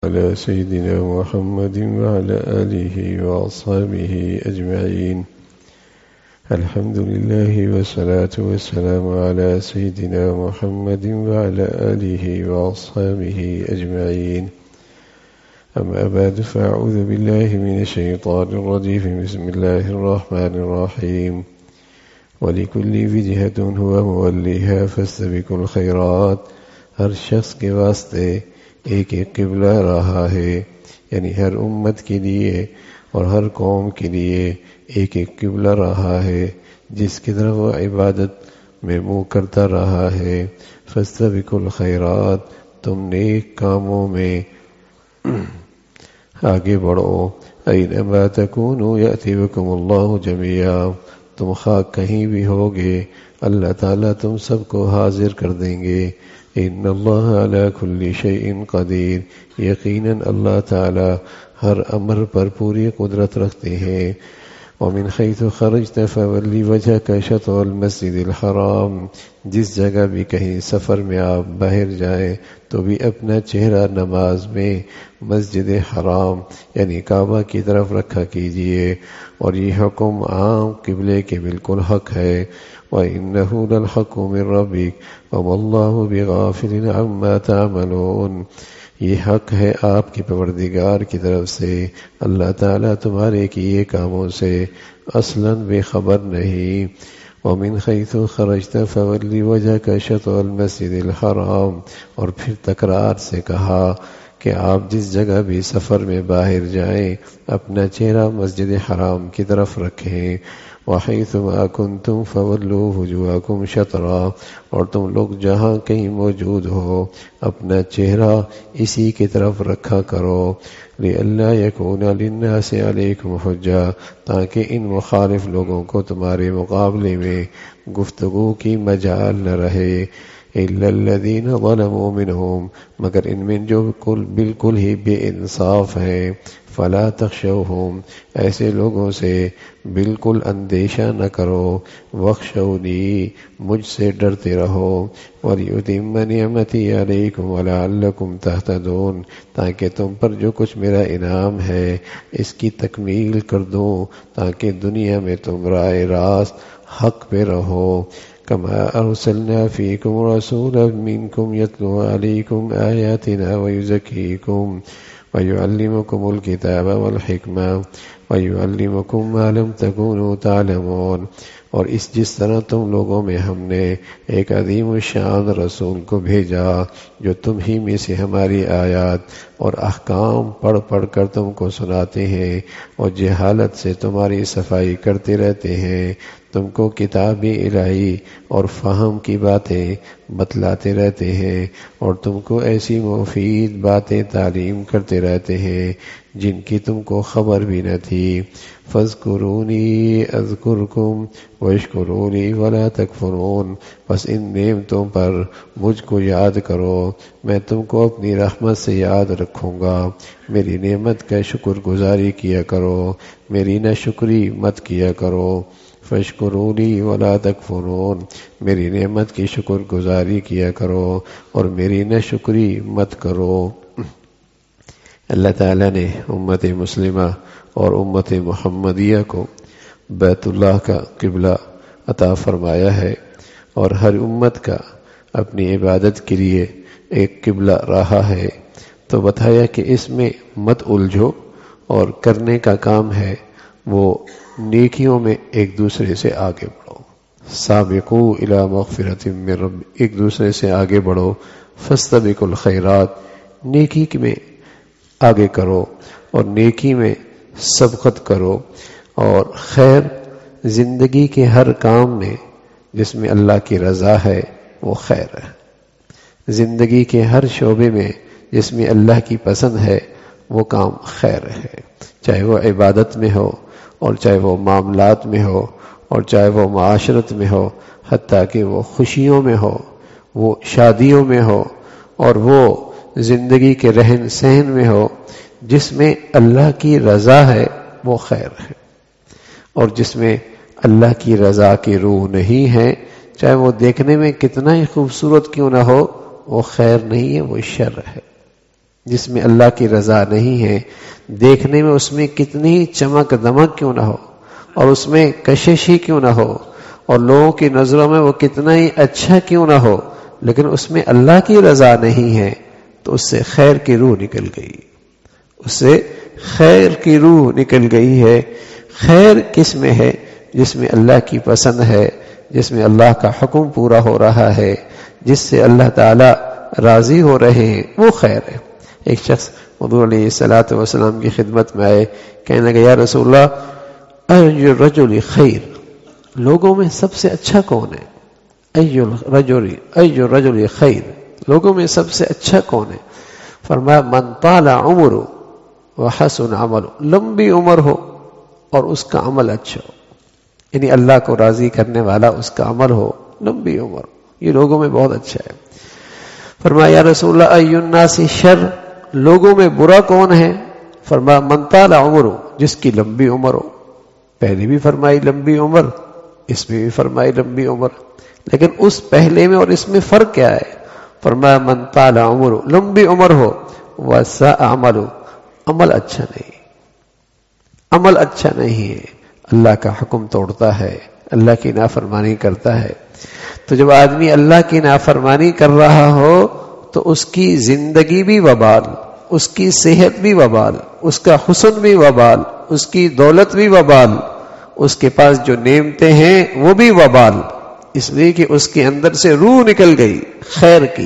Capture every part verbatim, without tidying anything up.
على سيدنا محمد وعلى آله وأصحابه أجمعين. الحمد لله والصلاة والسلام على سيدنا محمد وعلى آله وأصحابه أجمعين. أما بعد فأعوذ بالله من الشيطان الرجيم. بسم الله الرحمن الرحيم. ولكل وجهة هو موليها فاستبقوا الخيرات. ہر شخص کے واسطے ایک ایک قبلہ رہا ہے، یعنی ہر امت کے لیے اور ہر قوم کے لیے ایک ایک قبلہ رہا ہے جس کی طرف وہ عبادت میں منہ کرتا رہا ہے. فاستبقوا الخیرات، تم نیک کاموں میں آگے بڑھو. اینما تکونوا یأتی بکم اللہ جمیعا، تم خواہ کہیں بھی ہوگے اللہ تعالیٰ تم سب کو حاضر کر دیں گے. ان اللہ علی کل شیء قدیر، یقیناً اللہ تعالی ہر امر پر پوری قدرت رکھتے ہیں. ومن حیث خرجت فولی وجہک شطر المسجد الحرام، جس جگہ بھی کہیں سفر میں آپ باہر جائیں تو بھی اپنا چہرہ نماز میں مسجد حرام یعنی کعبہ کی طرف رکھا کیجیے، اور یہ حکم عام قبلے کے بالکل حق ہے. وَإِنَّهُ لَلْحَقُّ مِن رَّبِّكَ وَمَا اللَّهُ بِغَافِلٍ عَمَّا تَعْمَلُونَ، یہ حق ہے آپ کے پروردگار کی طرف سے، اللہ تعالیٰ تمہارے کیے کاموں سے اصلاً بے خبر نہیں. وَمِنْ حَيْثُ خَرَجْتَ فَوَلِّ وَجْهَكَ شَطْرَ الْمَسْجِدِ الْحَرَامِ، اور پھر تکرار سے کہا کہ آپ جس جگہ بھی سفر میں باہر جائیں اپنا چہرہ مسجد حرام کی طرف رکھیں. وَحَيْثُ مَا كُنْتُمْ فَوَلُّوا وُجُوهَكُمْ شَطْرًا، اور تم لوگ جہاں کہیں موجود ہو اپنا چہرہ اسی کی طرف رکھا کرو. لِأَلَّا يَكُونَ لِلنَّاسِ عَلَيْكُمْ حُجَّةٌ، تاکہ ان مخالف لوگوں کو تمہارے مقابلے میں گفتگو کی مجال نہ رہے. إِلَّا الَّذِينَ ظَلَمُوا مِنْهُمْ، مگر ان میں جو بالکل ہی بے انصاف ہیں. فَلَا تَخْشَوْهُمْ، ایسے لوگوں سے بالکل اندیشہ نہ کرو. وَاخْشَوْنِي، مجھ سے ڈرتے رہو. وَلِأُتِمَّ نِعْمَتِي عَلَيْكُمْ وَلَعَلَّكُمْ تَهْتَدُونَ، تاکہ تم پر جو کچھ میرا انعام ہے اس کی تکمیل کر دوں تاکہ دنیا میں تم راہ راست حق پہ رہو. كما أرسلنا فيكم رسولا منكم يتلو عليكم آياتنا ويزكيكم ويعلمكم الكتاب والحكمة ويعلمكم ما لم تكونوا تعلمون، اور اس جس طرح تم لوگوں میں ہم نے ایک عظیم الشان رسول کو بھیجا جو تم ہی میں سے ہماری آیات اور احکام پڑھ پڑھ کر تم کو سناتے ہیں اور جہالت سے تمہاری صفائی کرتے رہتے ہیں. تم کو کتاب الہی اور فہم کی باتیں بتلاتے رہتے ہیں اور تم کو ایسی مفید باتیں تعلیم کرتے رہتے ہیں جن کی تم کو خبر بھی نہ تھی. فَاذْكُرُونِي أَذْكُرْكُمْ وَاشْكُرُوا وَلَا تَكْفُرُونَ، بس ان نعمتوں پر مجھ کو یاد کرو، میں تم کو اپنی رحمت سے یاد رکھوں گا. میری نعمت کا شکر گزاری کیا کرو، میری نہ شکری مت کیا کرو. فَاشْكُرُونِي وَلَا تَكْفُرُونَ، میری نعمت کی شکر گزاری کیا کرو اور میری نہ شکری مت کرو. اللہ تعالیٰ نے امت مسلمہ اور امت محمدیہ کو بیت اللہ کا قبلہ عطا فرمایا ہے، اور ہر امت کا اپنی عبادت کے لیے ایک قبلہ رہا ہے. تو بتایا کہ اس میں مت الجھو، اور کرنے کا کام ہے وہ نیکیوں میں ایک دوسرے سے آگے بڑھو. سابقوا الی مغفرۃ من رب، ایک دوسرے سے آگے بڑھو. فاستبقوا الخیرات، نیکی میں آگے کرو اور نیکی میں سبقت کرو. اور خیر زندگی کے ہر کام میں جس میں اللہ کی رضا ہے وہ خیر ہے. زندگی کے ہر شعبے میں جس میں اللہ کی پسند ہے وہ کام خیر ہے، چاہے وہ عبادت میں ہو اور چاہے وہ معاملات میں ہو اور چاہے وہ معاشرت میں ہو، حتیٰ کہ وہ خوشیوں میں ہو، وہ شادیوں میں ہو اور وہ زندگی کے رہن سہن میں ہو. جس میں اللہ کی رضا ہے وہ خیر ہے، اور جس میں اللہ کی رضا کی روح نہیں ہے چاہے وہ دیکھنے میں کتنا ہی خوبصورت کیوں نہ ہو وہ خیر نہیں ہے، وہ شر ہے. جس میں اللہ کی رضا نہیں ہے، دیکھنے میں اس میں کتنی چمک دمک کیوں نہ ہو اور اس میں کشش ہی کیوں نہ ہو اور لوگوں کی نظروں میں وہ کتنا ہی اچھا کیوں نہ ہو، لیکن اس میں اللہ کی رضا نہیں ہے تو اس سے خیر کی روح نکل گئی، اس سے خیر کی روح نکل گئی ہے۔ خیر کس میں ہے؟ جس میں اللہ کی پسند ہے، جس میں اللہ کا حکم پورا ہو رہا ہے، جس سے اللہ تعالی راضی ہو رہے ہیں، وہ خیر ہے۔ ایک شخص حضور علیہ الصلوۃ والسلام کی خدمت میں آئے، کہنے لگے یا رسول اللہ ای الرجل خیر، لوگوں میں سب سے اچھا کون ہے؟ ای الرجل ای الرجل خیر، لوگوں میں سب سے اچھا کون ہے؟ فرمایا من طال عمره وحسن عمل، لمبی عمر ہو اور اس کا عمل اچھا ہو، یعنی اللہ کو راضی کرنے والا اس کا عمل ہو، لمبی عمر، یہ لوگوں میں بہت اچھا ہے۔ فرمایا یا رسول اللہ ای الناس شر، لوگوں میں برا کون ہے؟ فرمایا من طال عمره، جس کی لمبی عمر ہو۔ پہلے بھی فرمائی لمبی عمر، اس میں بھی فرمائی لمبی عمر، لیکن اس پہلے میں اور اس میں فرق کیا ہے؟ فرمایا من طال عمره، لمبی عمر ہو، وساء عمله، عمل اچھا نہیں، عمل اچھا نہیں ہے، اللہ کا حکم توڑتا ہے، اللہ کی نافرمانی کرتا ہے۔ تو جب آدمی اللہ کی نافرمانی کر رہا ہو تو اس کی زندگی بھی وبال، اس کی صحت بھی وبال، اس کا حسن بھی وبال، اس کی دولت بھی وبال، اس کے پاس جو نعمتیں ہیں وہ بھی وبال، اس لیے کہ اس کے اندر سے روح نکل گئی خیر کی،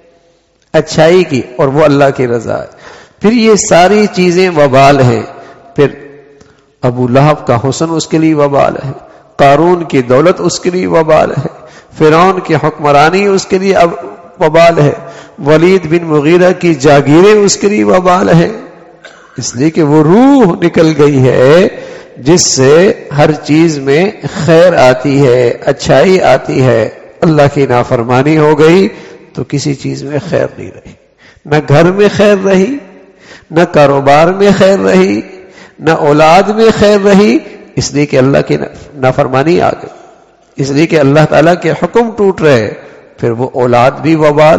اچھائی کی، اور وہ اللہ کی رضا ہے۔ پھر یہ ساری چیزیں وبال ہیں۔ پھر ابو لہب کا حسن اس کے لیے وبال ہے، قارون کی دولت اس کے لیے وبال ہے، فرعون کی حکمرانی اس کے لیے وبال ہے، ولید بن مغیرہ کی جاگیریں اس کے لیے وبال ہے، اس لیے کہ وہ روح نکل گئی ہے جس سے ہر چیز میں خیر آتی ہے، اچھائی آتی ہے۔ اللہ کی نافرمانی ہو گئی تو کسی چیز میں خیر نہیں رہی، نہ گھر میں خیر رہی، نہ کاروبار میں خیر رہی، نہ اولاد میں خیر رہی، اس لیے کہ اللہ کی نافرمانی آ گئی، اس لیے کہ اللہ تعالیٰ کے حکم ٹوٹ رہے۔ پھر وہ اولاد بھی وبال،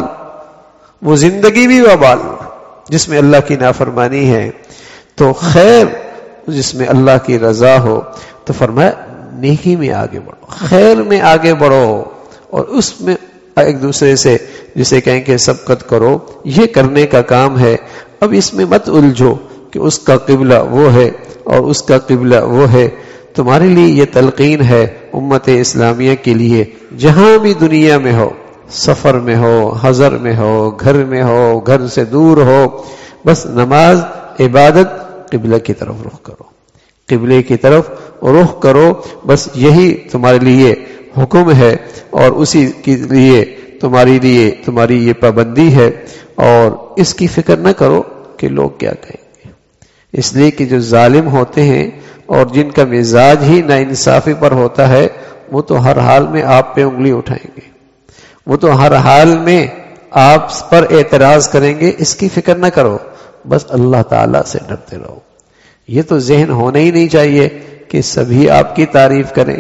وہ زندگی بھی وبال جس میں اللہ کی نافرمانی ہے۔ تو خیر جس میں اللہ کی رضا ہو، تو فرمایا نیکی میں آگے بڑھو، خیر میں آگے بڑھو، اور اس میں ایک دوسرے سے جسے کہیں کہ سبقت کرو، یہ کرنے کا کام ہے۔ اب اس میں مت الجھو کہ اس کا قبلہ وہ ہے اور اس کا قبلہ وہ ہے۔ تمہارے لیے یہ تلقین ہے امت اسلامیہ کے لیے، جہاں بھی دنیا میں ہو، سفر میں ہو، حضر میں ہو، گھر میں ہو، گھر سے دور ہو، بس نماز، عبادت، قبلہ کی طرف رخ کرو، قبلے کی طرف رخ کرو، بس یہی تمہارے لیے حکم ہے، اور اسی کے لیے تمہاری لیے تمہاری یہ پابندی ہے، اور اس کی فکر نہ کرو کہ لوگ کیا کہیں گے، اس لیے کہ جو ظالم ہوتے ہیں اور جن کا مزاج ہی نا انصافی پر ہوتا ہے، وہ تو ہر حال میں آپ پہ انگلی اٹھائیں گے، وہ تو ہر حال میں آپ پر اعتراض کریں گے۔ اس کی فکر نہ کرو، بس اللہ تعالیٰ سے ڈرتے رہو۔ یہ تو ذہن ہونا ہی نہیں چاہیے کہ سبھی آپ کی تعریف کریں،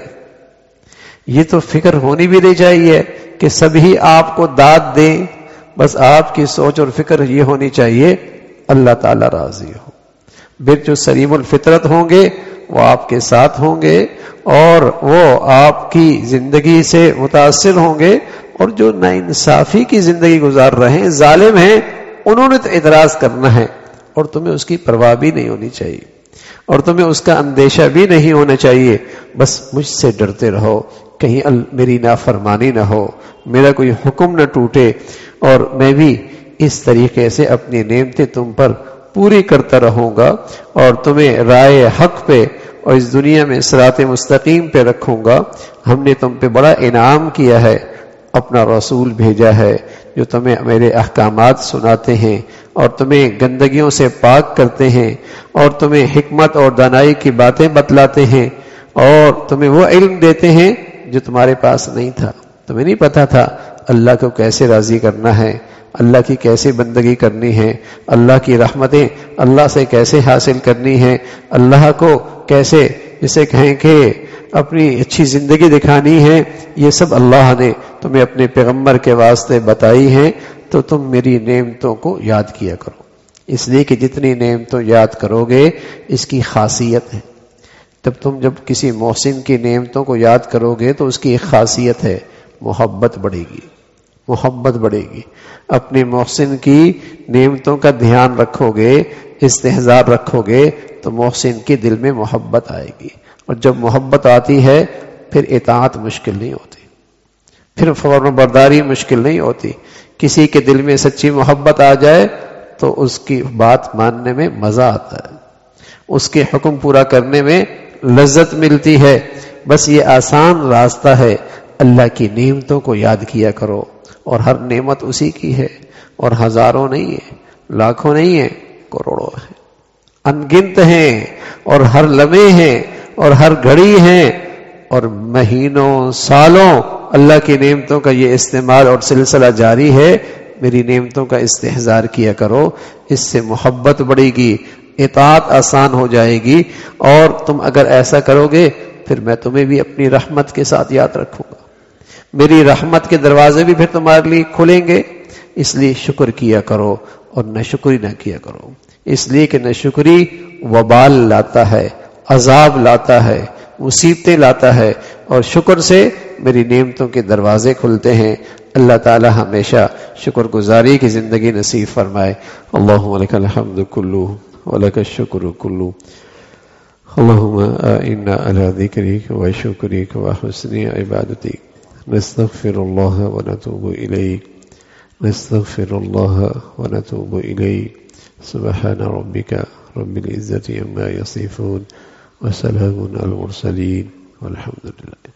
یہ تو فکر ہونی بھی نہیں چاہیے کہ سبھی آپ کو داد دیں، بس آپ کی سوچ اور فکر یہ ہونی چاہیے اللہ تعالیٰ راضی ہو۔ پھر جو سلیم الفطرت ہوں گے وہ آپ کے ساتھ ہوں گے، اور وہ آپ کی زندگی سے متاثر ہوں گے، اور جو ناانصافی کی زندگی گزار رہے ہیں، ظالم ہیں، انہوں نے تو اعتراض کرنا ہے، اور تمہیں اس کی پرواہ بھی نہیں ہونی چاہیے، اور تمہیں اس کا اندیشہ بھی نہیں ہونا چاہیے۔ بس مجھ سے ڈرتے رہو، کہیں میری نافرمانی نہ ہو، میرا کوئی حکم نہ ٹوٹے، اور میں بھی اس طریقے سے اپنی نعمتیں تم پر پوری کرتا رہوں گا، اور تمہیں رائے حق پہ اور اس دنیا میں صراط مستقیم پہ رکھوں گا۔ ہم نے تم پہ بڑا انعام کیا ہے، اپنا رسول بھیجا ہے جو تمہیں میرے احکامات سناتے ہیں اور تمہیں گندگیوں سے پاک کرتے ہیں، اور تمہیں حکمت اور دانائی کی باتیں بتلاتے ہیں، اور تمہیں وہ علم دیتے ہیں جو تمہارے پاس نہیں تھا۔ تمہیں نہیں پتا تھا اللہ کو کیسے راضی کرنا ہے، اللہ کی کیسے بندگی کرنی ہے، اللہ کی رحمتیں اللہ سے کیسے حاصل کرنی ہے، اللہ کو کیسے جسے کہیں کہ اپنی اچھی زندگی دکھانی ہے، یہ سب اللہ نے تمہیں اپنے پیغمبر کے واسطے بتائی ہیں۔ تو تم میری نعمتوں کو یاد کیا کرو، اس لیے کہ جتنی نعمتوں یاد کرو گے اس کی خاصیت ہے. جب تم جب کسی محسن کی نعمتوں کو یاد کرو گے تو اس کی ایک خاصیت ہے، محبت بڑھے گی، محبت بڑھے گی. اپنے محسن کی نعمتوں کا دھیان رکھو گے، استحضار رکھو گے تو محسن کے دل میں محبت آئے گی. اور جب محبت آتی ہے پھر اطاعت مشکل نہیں ہوتی، پھر فرمان برداری مشکل نہیں ہوتی. کسی کے دل میں سچی محبت آ جائے تو اس کی بات ماننے میں مزہ آتا ہے، اس کے حکم پورا کرنے میں لذت ملتی ہے. بس یہ آسان راستہ ہے، اللہ کی نعمتوں کو یاد کیا کرو. اور ہر نعمت اسی کی ہے، اور ہزاروں نہیں ہے، لاکھوں نہیں ہے، کروڑوں ہے، انگنت ہیں، اور ہر لمحے ہیں، اور ہر گھڑی ہیں، اور مہینوں سالوں اللہ کی نعمتوں کا یہ استعمال اور سلسلہ جاری ہے. میری نعمتوں کا استحضار کیا کرو، اس سے محبت بڑھے گی، اطاعت آسان ہو جائے گی. اور تم اگر ایسا کرو گے پھر میں تمہیں بھی اپنی رحمت کے ساتھ یاد رکھوں گا، میری رحمت کے دروازے بھی پھر تمہارے لیے کھلیں گے. اس لیے شکر کیا کرو اور نہ شکری نہ کیا کرو، اس لیے کہ نہ شکری وبال لاتا ہے، عذاب لاتا ہے، مصیبتیں لاتا ہے. اور شکر سے میری نعمتوں کے دروازے کھلتے ہیں. اللہ تعالی ہمیشہ شکر گزاری کی زندگی نصیب فرمائے. اللہم لک الحمد کلہ ولک الشکر کلہ. اللہم اعنا علی ذکرک وشکرک وحسن عبادتک. نستغفر اللہ ونتوب الیک، نستغفر اللہ ونتوب الیک. سبحان ربک رب العزة عما یصفون وسلام علی المرسلین والحمد للہ.